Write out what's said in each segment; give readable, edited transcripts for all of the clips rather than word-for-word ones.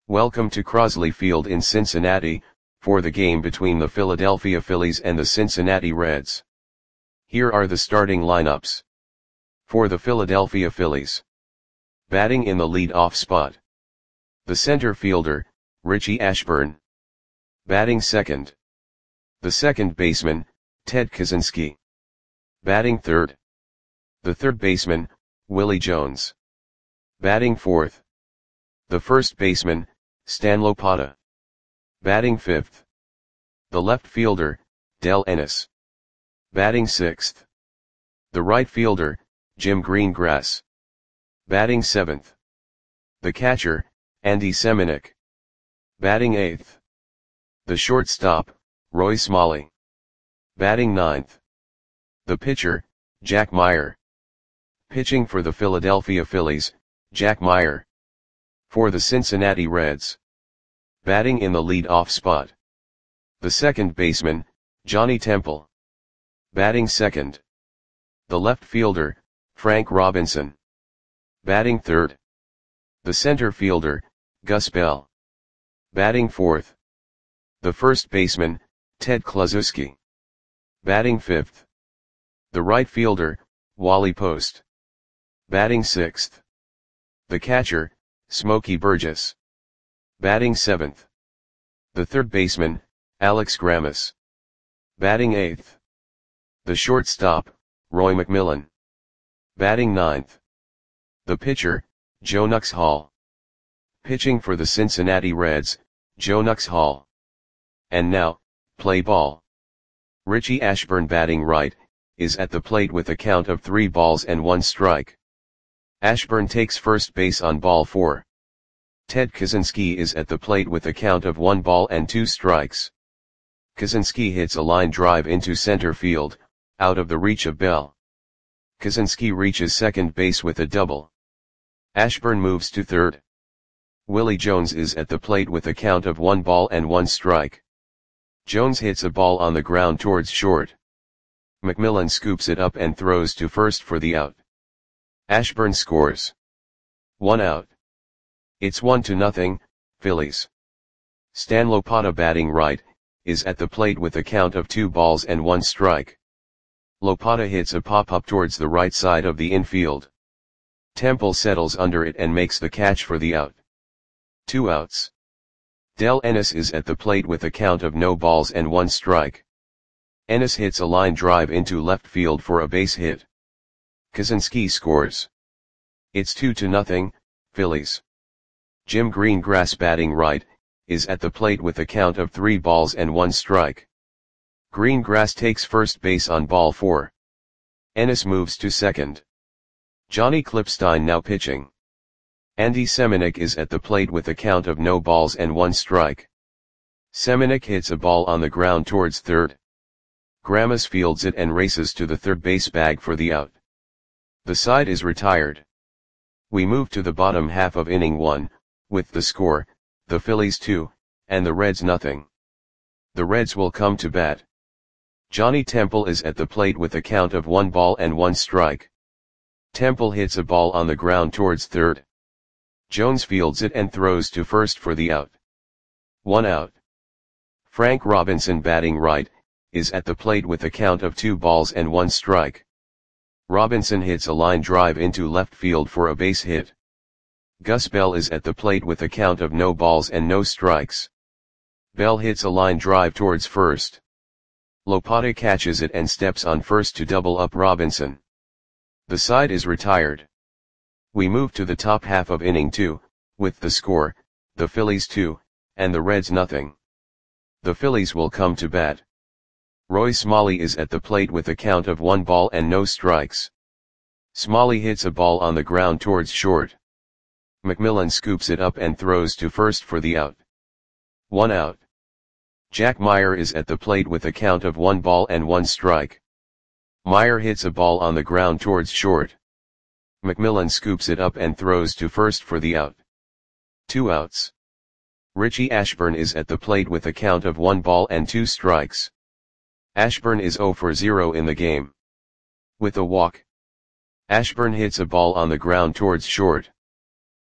Welcome to Crosley Field in Cincinnati, for the game between the Philadelphia Phillies and the Cincinnati Reds. Here are the starting lineups. For the Philadelphia Phillies. Batting in the lead-off spot. The center fielder, Richie Ashburn. Batting second. The second baseman, Ted Kaczynski. Batting third. The third baseman, Willie Jones. Batting fourth. The first baseman, Stan Lopata. Batting fifth. The left fielder, Del Ennis. Batting sixth. The right fielder, Jim Greengrass. Batting seventh. The catcher, Andy Semenuk. Batting eighth. The shortstop, Roy Smalley. Batting ninth. The pitcher, Jack Meyer. Pitching for the Philadelphia Phillies, Jack Meyer. For the Cincinnati Reds. Batting in the lead-off spot. The second baseman, Johnny Temple. Batting second. The left fielder, Frank Robinson. Batting third. The center fielder, Gus Bell. Batting fourth. The first baseman, Ted Kluszewski. Batting fifth. The right fielder, Wally Post. Batting sixth. The catcher, Smokey Burgess. Batting seventh. The third baseman, Alex Grammas. Batting eighth. The shortstop, Roy McMillan. Batting ninth. The pitcher, Joe Nux Hall. Pitching for the Cincinnati Reds, Joe Nux Hall. And now, play ball. Richie Ashburn batting right, is at the plate with a count of 3 balls and 1 strike. Ashburn takes first base on ball 4. Ted Kaczynski is at the plate with a count of 1 ball and 2 strikes. Kaczynski hits a line drive into center field, out of the reach of Bell. Kaczynski reaches second base with a double. Ashburn moves to third. Willie Jones is at the plate with a count of 1 ball and 1 strike. Jones hits a ball on the ground towards short. McMillan scoops it up and throws to first for the out. Ashburn scores. 1 out. It's 1-0, Phillies. Stan Lopata batting right, is at the plate with a count of 2 balls and 1 strike. Lopata hits a pop-up towards the right side of the infield. Temple settles under it and makes the catch for the out. 2 outs. Del Ennis is at the plate with a count of no balls and 1 strike. Ennis hits a line drive into left field for a base hit. Kaczynski scores. It's 2-0, Phillies. Jim Greengrass batting right, is at the plate with a count of 3 balls and 1 strike. Greengrass takes first base on ball 4. Ennis moves to second. Johnny Klippstein now pitching. Andy Semenuk is at the plate with a count of no balls and 1 strike. Semenuk hits a ball on the ground towards third. Grammas fields it and races to the third base bag for the out. The side is retired. We move to the bottom half of inning 1, with the score, the Phillies 2, and the Reds nothing. The Reds will come to bat. Johnny Temple is at the plate with a count of 1 ball and 1 strike. Temple hits a ball on the ground towards third. Jones fields it and throws to first for the out. 1 out. Frank Robinson batting right, is at the plate with a count of 2 balls and 1 strike. Robinson hits a line drive into left field for a base hit. Gus Bell is at the plate with a count of no balls and no strikes. Bell hits a line drive towards first. Lopata catches it and steps on first to double up Robinson. The side is retired. We move to the top half of inning 2, with the score, the Phillies 2, and the Reds nothing. The Phillies will come to bat. Roy Smalley is at the plate with a count of 1 ball and no strikes. Smalley hits a ball on the ground towards short. McMillan scoops it up and throws to first for the out. 1 out. Jack Meyer is at the plate with a count of 1 ball and 1 strike. Meyer hits a ball on the ground towards short. McMillan scoops it up and throws to first for the out. 2 outs. Richie Ashburn is at the plate with a count of 1 ball and 2 strikes. Ashburn is 0 for 0 in the game. With a walk. Ashburn hits a ball on the ground towards short.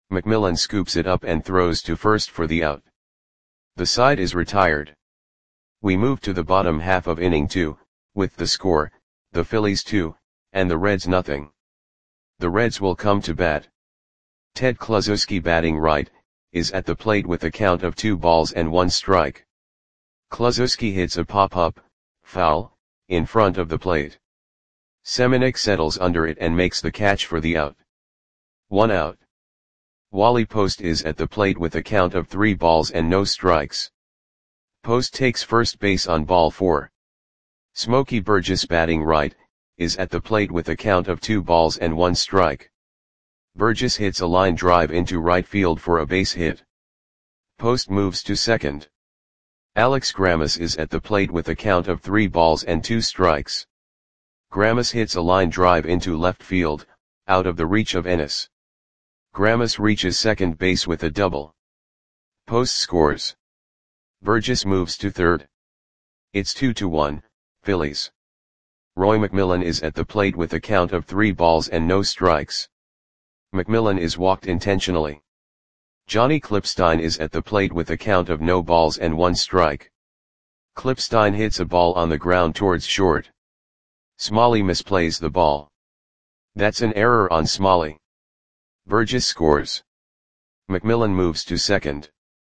McMillan scoops it up and throws to first for the out. The side is retired. We move to the bottom half of inning 2, with the score, the Phillies 2, and the Reds nothing. The Reds will come to bat. Ted Kluszewski, batting right, is at the plate with a count of 2 balls and 1 strike. Kluszewski hits a pop-up, foul, in front of the plate. Semenuk settles under it and makes the catch for the out. 1 out. Wally Post is at the plate with a count of 3 balls and no strikes. Post takes first base on ball 4. Smokey Burgess, batting right, is at the plate with a count of 2 balls and 1 strike. Burgess hits a line drive into right field for a base hit. Post moves to second. Alex Grammas is at the plate with a count of 3 balls and 2 strikes. Grammas hits a line drive into left field, out of the reach of Ennis. Grammas reaches second base with a double. Post scores. Burgess moves to third. It's 2-1, Phillies. Roy McMillan is at the plate with a count of 3 balls and no strikes. McMillan is walked intentionally. Johnny Klipstein is at the plate with a count of no balls and 1 strike. Klipstein hits a ball on the ground towards short. Smalley misplays the ball. That's an error on Smalley. Burgess scores. McMillan moves to second.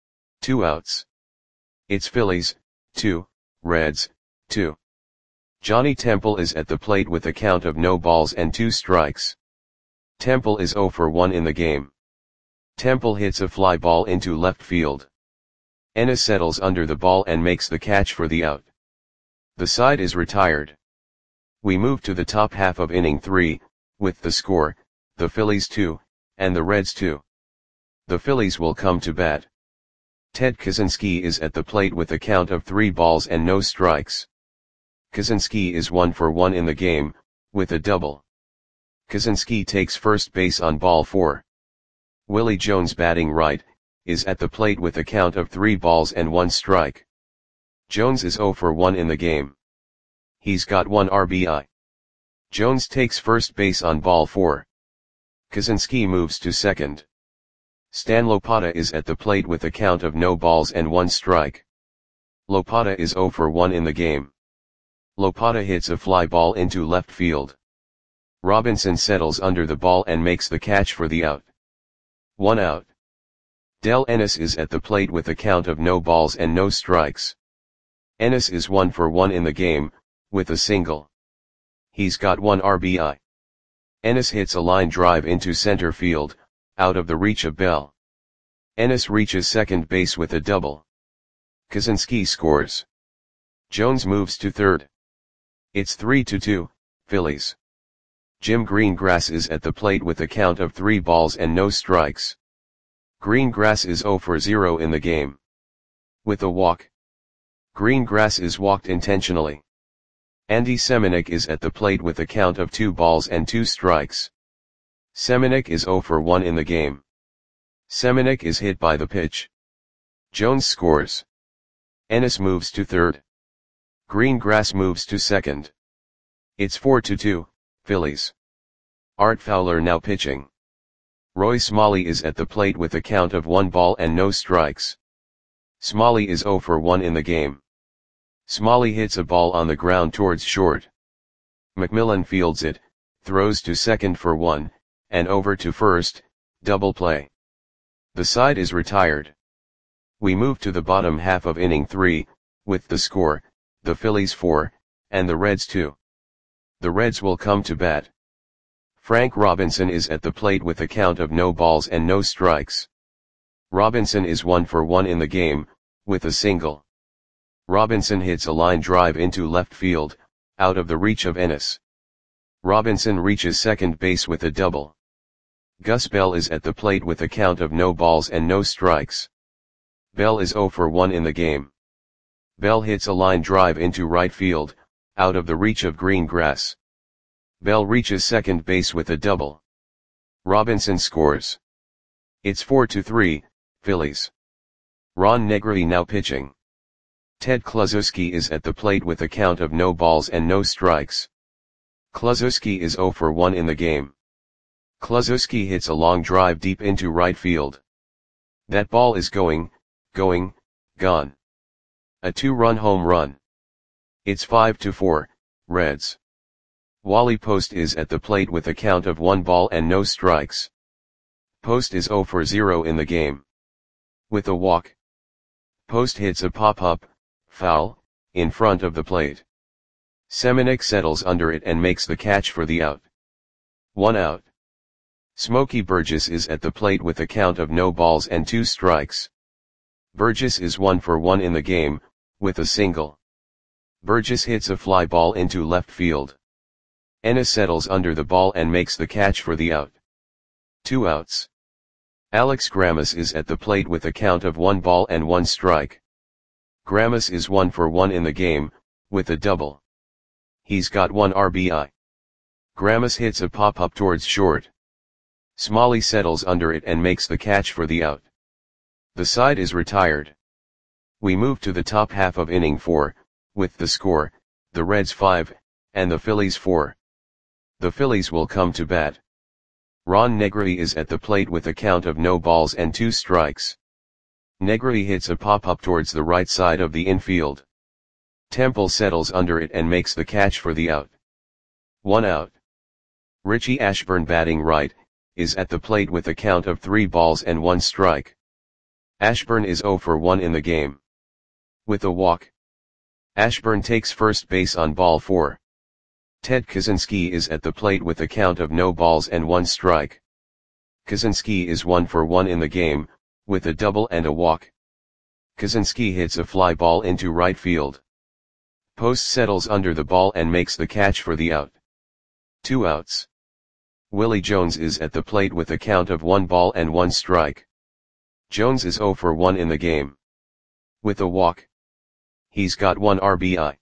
2 outs. It's Phillies, 2, Reds, 2. Johnny Temple is at the plate with a count of no balls and 2 strikes. Temple is 0 for 1 in the game. Temple hits a fly ball into left field. Ennis settles under the ball and makes the catch for the out. The side is retired. We move to the top half of inning 3, with the score, the Phillies 2, and the Reds 2. The Phillies will come to bat. Ted Kaczynski is at the plate with a count of 3 balls and no strikes. Kaczynski is 1 for 1 in the game, with a double. Kaczynski takes first base on ball 4. Willie Jones, batting right, is at the plate with a count of 3 balls and 1 strike. Jones is 0 for 1 in the game. He's got 1 RBI. Jones takes first base on ball 4. Kaczynski moves to second. Stan Lopata is at the plate with a count of no balls and 1 strike. Lopata is 0 for 1 in the game. Lopata hits a fly ball into left field. Robinson settles under the ball and makes the catch for the out. 1 out. Del Ennis is at the plate with a count of no balls and no strikes. Ennis is 1 for 1 in the game, with a single. He's got 1 RBI. Ennis hits a line drive into center field, out of the reach of Bell. Ennis reaches second base with a double. Kaczynski scores. Jones moves to third. It's 3-2, Phillies. Jim Greengrass is at the plate with a count of 3 balls and no strikes. Greengrass is 0 for 0 in the game. With a walk. Greengrass is walked intentionally. Andy Semenuk is at the plate with a count of 2 balls and 2 strikes. Semenuk is 0 for 1 in the game. Semenuk is hit by the pitch. Jones scores. Ennis moves to third. Greengrass moves to second. It's 4-2, Phillies. Art Fowler now pitching. Roy Smalley is at the plate with a count of 1 ball and no strikes. Smalley is 0 for 1 in the game. Smalley hits a ball on the ground towards short. McMillan fields it, throws to second for 1, and over to first, double play. The side is retired. We move to the bottom half of inning 3, with the score, the Phillies 4, and the Reds 2. The Reds will come to bat. Frank Robinson is at the plate with a count of no balls and no strikes. Robinson is 1 for 1 in the game, with a single. Robinson hits a line drive into left field, out of the reach of Ennis. Robinson reaches second base with a double. Gus Bell is at the plate with a count of no balls and no strikes. Bell is 0 for 1 in the game. Bell hits a line drive into right field, out of the reach of Greengrass. Bell reaches second base with a double. Robinson scores. It's 4-3, Phillies. Ron Negri now pitching. Ted Kluszewski is at the plate with a count of no balls and no strikes. Kluszewski is 0 for 1 in the game. Kluszewski hits a long drive deep into right field. That ball is gone. A 2-run home run. It's 5-4, Reds. Wally Post is at the plate with a count of 1 ball and no strikes. Post is 0 for 0 in the game. With a walk. Post hits a pop-up, foul, in front of the plate. Semenuk settles under it and makes the catch for the out. 1 out. Smokey Burgess is at the plate with a count of no balls and 2 strikes. Burgess is 1 for 1 in the game, with a single. Burgess hits a fly ball into left field. Ennis settles under the ball and makes the catch for the out. 2 outs. Alex Grammas is at the plate with a count of 1 ball and 1 strike. Grammas is 1 for 1 in the game, with a double. He's got 1 RBI. Grammas hits a pop-up towards short. Smalley settles under it and makes the catch for the out. The side is retired. We move to the top half of inning 4, with the score, the Reds 5, and the Phillies 4. The Phillies will come to bat. Ron Negri is at the plate with a count of no balls and 2 strikes. Negri hits a pop-up towards the right side of the infield. Temple settles under it and makes the catch for the out. 1 out. Richie Ashburn, batting right, is at the plate with a count of 3 balls and 1 strike. Ashburn is 0 for 1 in the game. With a walk. Ashburn takes first base on ball 4. Ted Kaczynski is at the plate with a count of no balls and 1 strike. Kaczynski is 1 for 1 in the game, with a double and a walk. Kaczynski hits a fly ball into right field. Post settles under the ball and makes the catch for the out. 2 outs. Willie Jones is at the plate with a count of 1 ball and 1 strike. Jones is 0 for 1 in the game. With a walk. He's got 1 RBI.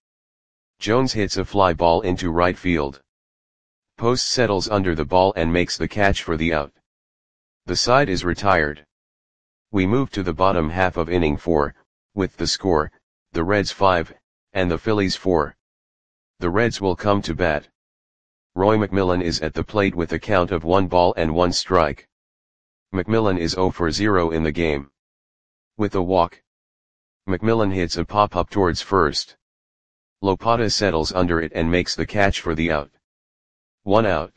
Jones hits a fly ball into right field. Post settles under the ball and makes the catch for the out. The side is retired. We move to the bottom half of inning 4, with the score, the Reds 5, and the Phillies 4. The Reds will come to bat. Roy McMillan is at the plate with a count of 1 ball and 1 strike. McMillan is 0 for 0 in the game. With a walk. McMillan hits a pop-up towards first. Lopata settles under it and makes the catch for the out. 1 out.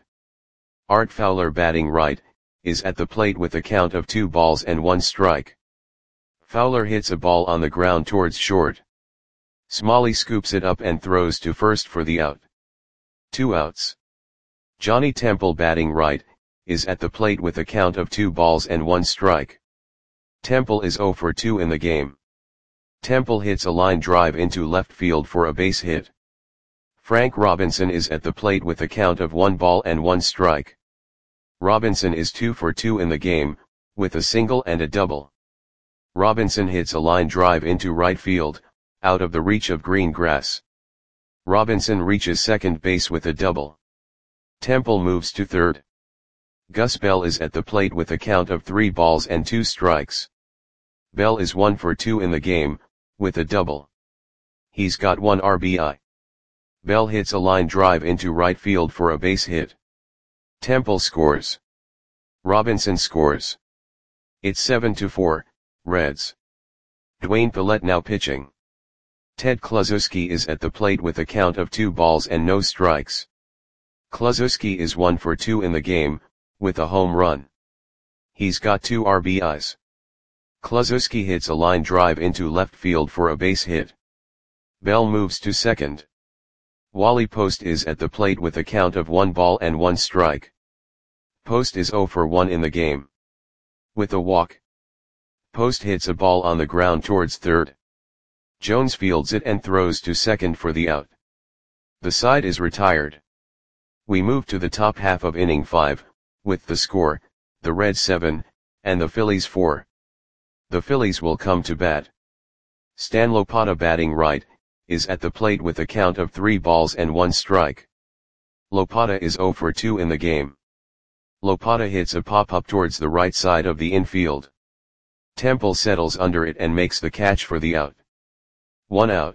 Art Fowler, batting right, is at the plate with a count of 2 balls and 1 strike. Fowler hits a ball on the ground towards short. Smalley scoops it up and throws to first for the out. 2 outs. Johnny Temple, batting right, is at the plate with a count of 2 balls and 1 strike. Temple is 0 for 2 in the game. Temple hits a line drive into left field for a base hit. Frank Robinson is at the plate with a count of 1 ball and 1 strike. Robinson is 2 for 2 in the game, with a single and a double. Robinson hits a line drive into right field, out of the reach of green grass. Robinson reaches second base with a double. Temple moves to third. Gus Bell is at the plate with a count of 3 balls and 2 strikes. Bell is 1 for 2 in the game, with a double. He's got 1 RBI. Bell hits a line drive into right field for a base hit. Temple scores. Robinson scores. It's 7-4, Reds. Dwayne Pillette now pitching. Ted Kluszewski is at the plate with a count of 2 balls and no strikes. Kluszewski is 1 for 2 in the game, with a home run. He's got 2 RBIs. Kluszewski hits a line drive into left field for a base hit. Bell moves to second. Wally Post is at the plate with a count of 1 ball and 1 strike. Post is 0 for 1 in the game. With a walk. Post hits a ball on the ground towards third. Jones fields it and throws to second for the out. The side is retired. We move to the top half of inning 5, with the score, the Reds 7, and the Phillies 4. The Phillies will come to bat. Stan Lopata, batting right, is at the plate with a count of 3 balls and 1 strike. Lopata is 0 for 2 in the game. Lopata hits a pop-up towards the right side of the infield. Temple settles under it and makes the catch for the out. 1 out.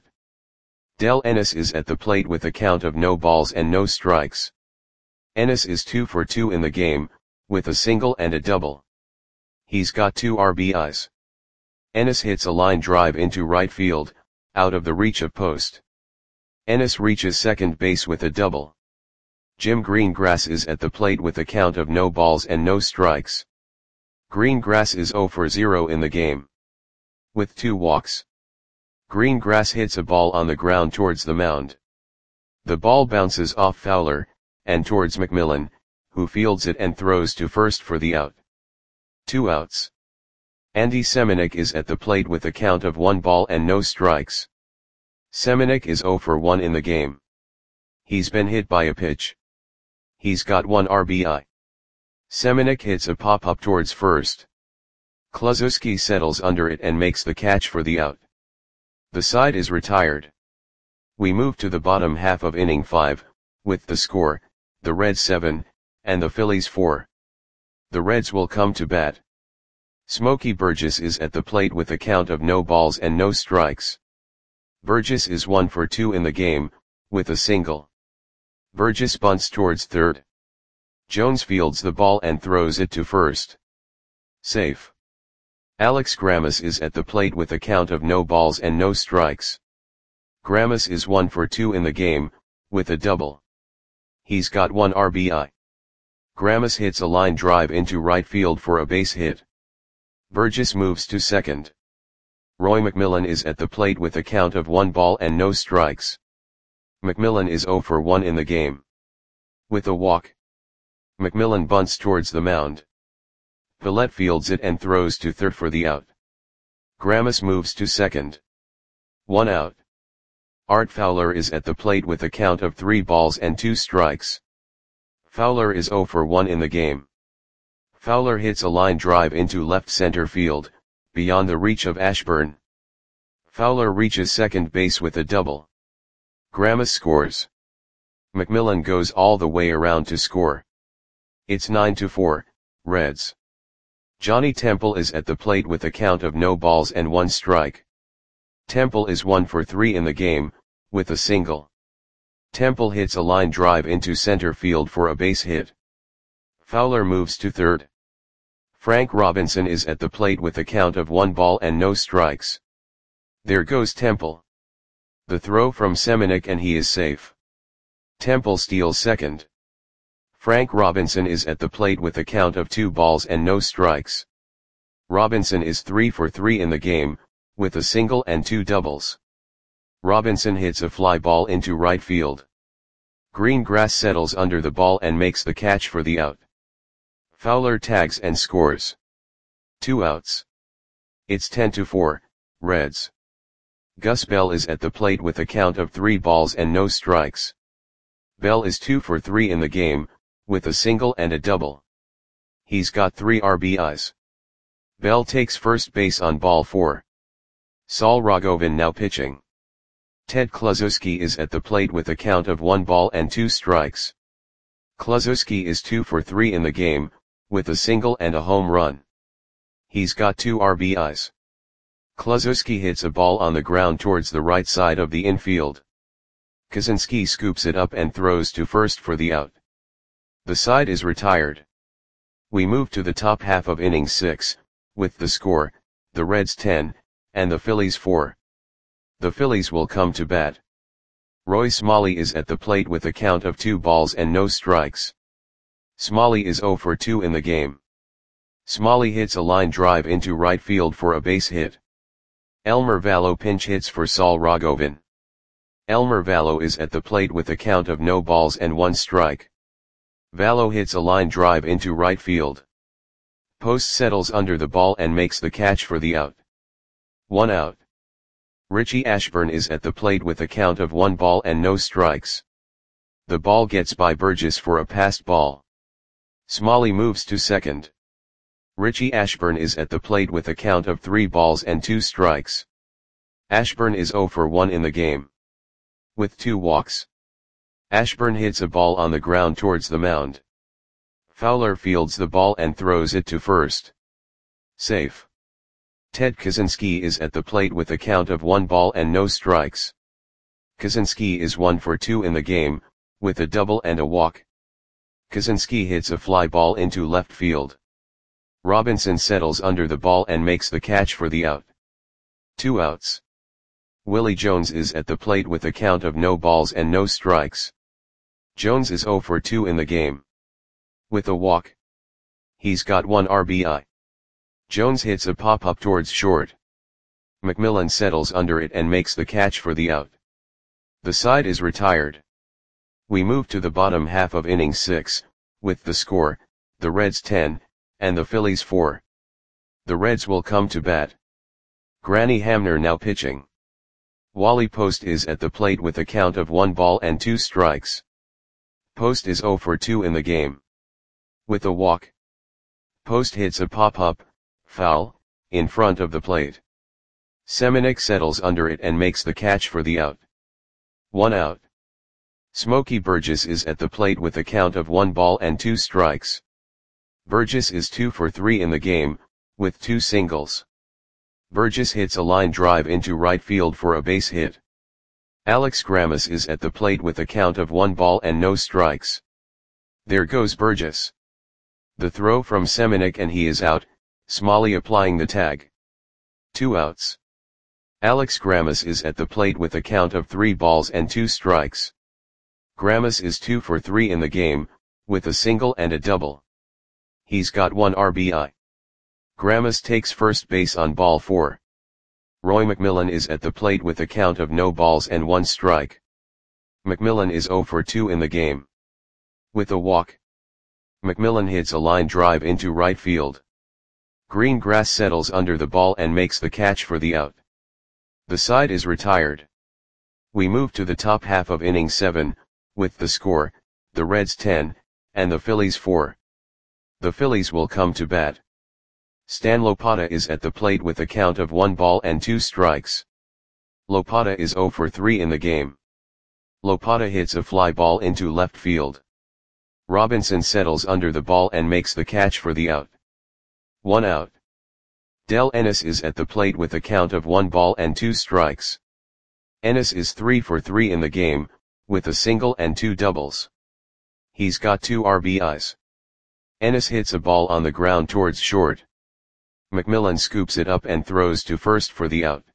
Del Ennis is at the plate with a count of no balls and no strikes. Ennis is 2 for 2 in the game, with a single and a double. He's got 2 RBIs. Ennis hits a line drive into right field, out of the reach of post. Ennis reaches second base with a double. Jim Greengrass is at the plate with a count of no balls and no strikes. Greengrass is 0 for 0 in the game, with 2 walks. Greengrass hits a ball on the ground towards the mound. The ball bounces off Fowler, and towards McMillan, who fields it and throws to first for the out. 2 outs. Andy Semenuk is at the plate with a count of 1 ball and no strikes. Semenuk is 0 for 1 in the game. He's been hit by a pitch. He's got 1 RBI. Semenuk hits a pop-up towards first. Kluszewski settles under it and makes the catch for the out. The side is retired. We move to the bottom half of inning 5, with the score, the Reds 7, and the Phillies 4. The Reds will come to bat. Smokey Burgess is at the plate with a count of no balls and no strikes. Burgess is 1 for 2 in the game, with a single. Burgess bunts towards third. Jones fields the ball and throws it to first. Safe. Alex Grammas is at the plate with a count of no balls and no strikes. Grammas is 1 for 2 in the game, with a double. He's got 1 RBI. Grammas hits a line drive into right field for a base hit. Burgess moves to second. Roy McMillan is at the plate with a count of 1 ball and no strikes. McMillan is 0 for 1 in the game, with a walk. McMillan bunts towards the mound. Pillette fields it and throws to third for the out. Grammas moves to second. 1 out. Art Fowler is at the plate with a count of 3 balls and 2 strikes. Fowler is 0 for 1 in the game. Fowler hits a line drive into left center field, beyond the reach of Ashburn. Fowler reaches second base with a double. Grammas scores. McMillan goes all the way around to score. It's 9-4, Reds. Johnny Temple is at the plate with a count of no balls and 1 strike. Temple is 1 for 3 in the game, with a single. Temple hits a line drive into center field for a base hit. Fowler moves to third. Frank Robinson is at the plate with a count of 1 ball and no strikes. There goes Temple. The throw from Semenuk and he is safe. Temple steals second. Frank Robinson is at the plate with a count of 2 balls and no strikes. Robinson is 3 for 3 in the game, with a single and 2 doubles. Robinson hits a fly ball into right field. Greengrass settles under the ball and makes the catch for the out. Fowler tags and scores. 2 outs. It's 10-4, Reds. Gus Bell is at the plate with a count of 3 balls and no strikes. Bell is 2 for 3 in the game, with a single and a double. He's got 3 RBIs. Bell takes first base on ball 4. Saul Rogovin now pitching. Ted Kluszewski is at the plate with a count of 1 ball and 2 strikes. Kluszewski is 2 for 3 in the game, with a single and a home run. He's got 2 RBIs. Kluszewski hits a ball on the ground towards the right side of the infield. Kaczynski scoops it up and throws to first for the out. The side is retired. We move to the top half of inning 6, with the score, the Reds 10, and the Phillies 4. The Phillies will come to bat. Roy Smalley is at the plate with a count of 2 balls and no strikes. Smalley is 0 for 2 in the game. Smalley hits a line drive into right field for a base hit. Elmer Vallow pinch hits for Saul Rogovin. Elmer Vallow is at the plate with a count of no balls and 1 strike. Vallow hits a line drive into right field. Post settles under the ball and makes the catch for the out. 1 out. Richie Ashburn is at the plate with a count of 1 ball and no strikes. The ball gets by Burgess for a passed ball. Smalley moves to second. Richie Ashburn is at the plate with a count of 3 balls and 2 strikes. Ashburn is 0 for 1 in the game, with 2 walks. Ashburn hits a ball on the ground towards the mound. Fowler fields the ball and throws it to first. Safe. Ted Kaczynski is at the plate with a count of 1 ball and no strikes. Kaczynski is 1 for 2 in the game, with a double and a walk. Kaczynski hits a fly ball into left field. Robinson settles under the ball and makes the catch for the out. 2 outs. Willie Jones is at the plate with a count of no balls and no strikes. Jones is 0 for 2 in the game. With a walk. He's got 1 RBI. Jones hits a pop-up towards short. McMillan settles under it and makes the catch for the out. The side is retired. We move to the bottom half of inning 6, with the score, the Reds 10, and the Phillies 4. The Reds will come to bat. Granny Hamner now pitching. Wally Post is at the plate with a count of 1 ball and 2 strikes. Post is 0 for 2 in the game. With a walk. Post hits a pop-up, foul, in front of the plate. Semenuk settles under it and makes the catch for the out. 1 out. Smokey Burgess is at the plate with a count of 1 ball and 2 strikes. Burgess is 2 for 3 in the game, with 2 singles. Burgess hits a line drive into right field for a base hit. Alex Grammas is at the plate with a count of 1 ball and no strikes. There goes Burgess. The throw from Semenuk and he is out, Smalley applying the tag. 2 outs. Alex Grammas is at the plate with a count of 3 balls and 2 strikes. Grammas is 2 for 3 in the game, with a single and a double. He's got 1 RBI. Grammas takes first base on ball 4. Roy McMillan is at the plate with a count of no balls and 1 strike. McMillan is 0 for 2 in the game. With a walk. McMillan hits a line drive into right field. Greengrass settles under the ball and makes the catch for the out. The side is retired. We move to the top half of inning 7, with the score, the Reds 10, and the Phillies 4. The Phillies will come to bat. Stan Lopata is at the plate with a count of 1 ball and 2 strikes. Lopata is 0 for 3 in the game. Lopata hits a fly ball into left field. Robinson settles under the ball and makes the catch for the out. 1 out. Del Ennis is at the plate with a count of 1 ball and 2 strikes. Ennis is 3 for 3 in the game, with a single and 2 doubles. He's got 2 RBIs. Ennis hits a ball on the ground towards short. McMillan scoops it up and throws to first for the out.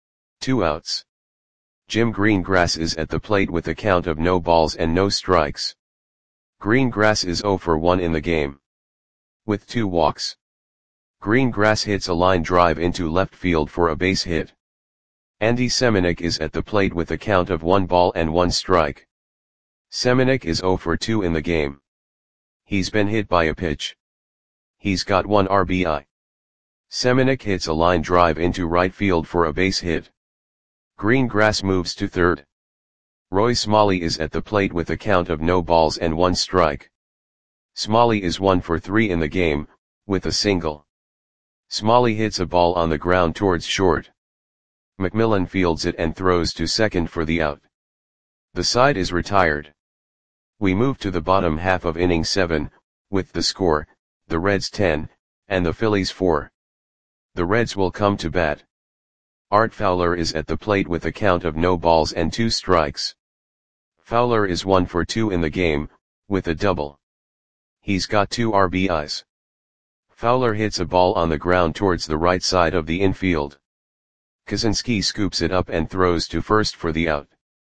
2 outs. Jim Greengrass is at the plate with a count of no balls and no strikes. Greengrass is 0 for 1 in the game. With 2 walks. Greengrass hits a line drive into left field for a base hit. Andy Semenuk is at the plate with a count of 1 ball and 1 strike. Semenuk is 0 for 2 in the game. He's been hit by a pitch. He's got 1 RBI. Semenuk hits a line drive into right field for a base hit. Greengrass moves to third. Roy Smalley is at the plate with a count of no balls and 1 strike. Smalley is 1 for 3 in the game, with a single. Smalley hits a ball on the ground towards short. McMillan fields it and throws to second for the out. The side is retired. We move to the bottom half of inning 7, with the score, the Reds 10, and the Phillies 4. The Reds will come to bat. Art Fowler is at the plate with a count of no balls and 2 strikes. Fowler is 1 for 2 in the game, with a double. He's got 2 RBIs. Fowler hits a ball on the ground towards the right side of the infield. Kaczynski scoops it up and throws to first for the out.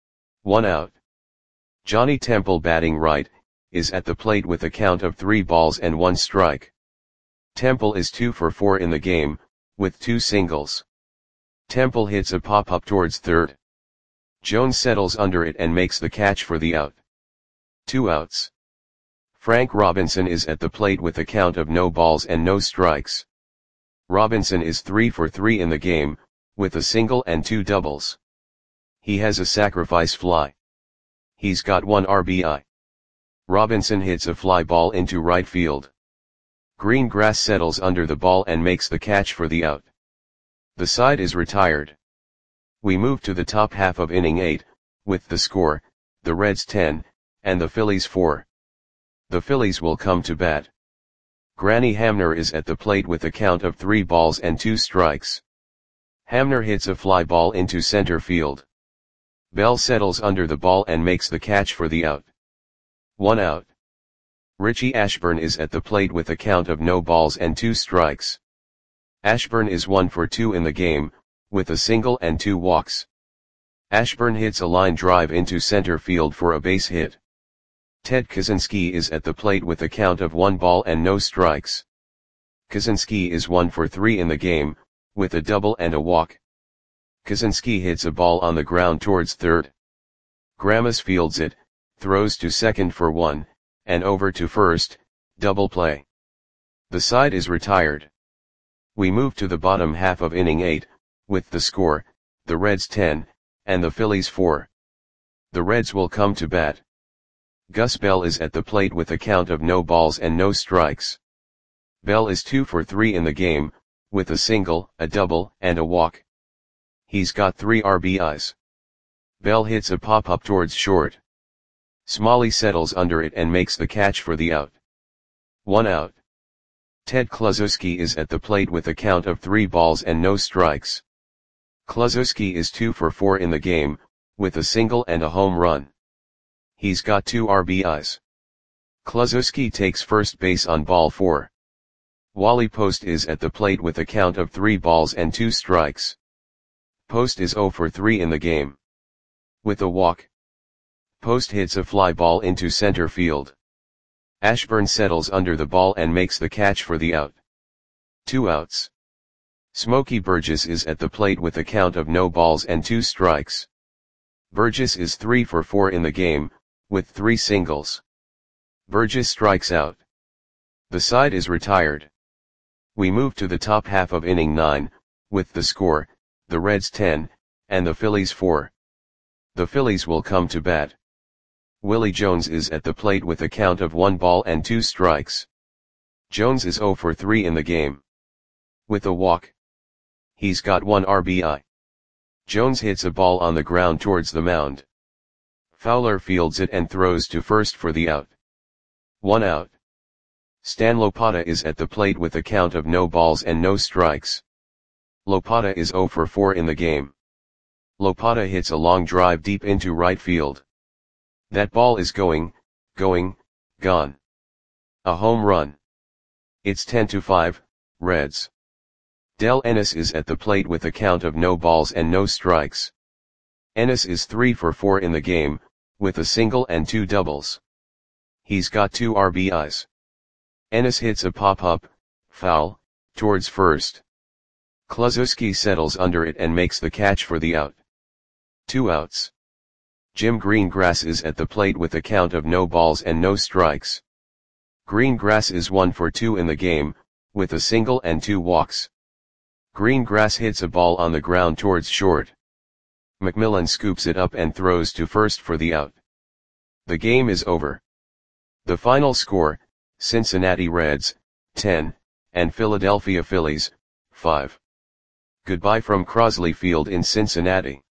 1 out. Johnny Temple, batting right, is at the plate with a count of 3 balls and 1 strike. Temple is 2 for 4 in the game, with 2 singles. Temple hits a pop-up towards third. Jones settles under it and makes the catch for the out. 2 outs. Frank Robinson is at the plate with a count of no balls and no strikes. Robinson is 3 for 3 in the game, with a single and 2 doubles. He has a sacrifice fly. He's got 1 RBI. Robinson hits a fly ball into right field. Greengrass settles under the ball and makes the catch for the out. The side is retired. We move to the top half of inning 8, with the score, the Reds 10, and the Phillies 4. The Phillies will come to bat. Granny Hamner is at the plate with a count of 3 balls and 2 strikes. Hamner hits a fly ball into center field. Bell settles under the ball and makes the catch for the out. 1 out. Richie Ashburn is at the plate with a count of no balls and 2 strikes. Ashburn is 1 for 2 in the game, with a single and 2 walks. Ashburn hits a line drive into center field for a base hit. Ted Kaczynski is at the plate with a count of 1 ball and no strikes. Kaczynski is 1 for 3 in the game, with a double and a walk. Kaczynski hits a ball on the ground towards third. Grammas fields it, throws to second for 1, and over to first, double play. The side is retired. We move to the bottom half of inning 8, with the score, the Reds 10, and the Phillies 4. The Reds will come to bat. Gus Bell is at the plate with a count of no balls and no strikes. Bell is 2 for 3 in the game, with a single, a double, and a walk. He's got 3 RBIs. Bell hits a pop-up towards short. Smalley settles under it and makes the catch for the out. 1 out. Ted Kluszewski is at the plate with a count of 3 balls and no strikes. Kluszewski is 2 for 4 in the game, with a single and a home run. He's got 2 RBIs. Kluszewski takes first base on ball 4. Wally Post is at the plate with a count of 3 balls and 2 strikes. Post is 0 for 3 in the game. With a walk. Post hits a fly ball into center field. Ashburn settles under the ball and makes the catch for the out. 2 outs. Smokey Burgess is at the plate with a count of no balls and 2 strikes. Burgess is 3 for 4 in the game, with 3 singles. Burgess strikes out. The side is retired. We move to the top half of inning 9, with the score, the Reds 10, and the Phillies 4. The Phillies will come to bat. Willie Jones is at the plate with a count of 1 ball and 2 strikes. Jones is 0 for 3 in the game. With a walk. He's got 1 RBI. Jones hits a ball on the ground towards the mound. Fowler fields it and throws to first for the out. 1 out. Stan Lopata is at the plate with a count of no balls and no strikes. Lopata is 0 for 4 in the game. Lopata hits a long drive deep into right field. That ball is gone. A home run. It's 10-5, Reds. Del Ennis is at the plate with a count of no balls and no strikes. Ennis is 3 for 4 in the game, with a single and 2 doubles. He's got 2 RBIs. Ennis hits a pop-up, foul, towards first. Kluszewski settles under it and makes the catch for the out. 2 outs. Jim Greengrass is at the plate with a count of no balls and no strikes. Greengrass is 1 for 2 in the game, with a single and 2 walks. Greengrass hits a ball on the ground towards short. McMillan scoops it up and throws to first for the out. The game is over. The final score, Cincinnati Reds, 10, and Philadelphia Phillies, 5. Goodbye from Crosley Field in Cincinnati.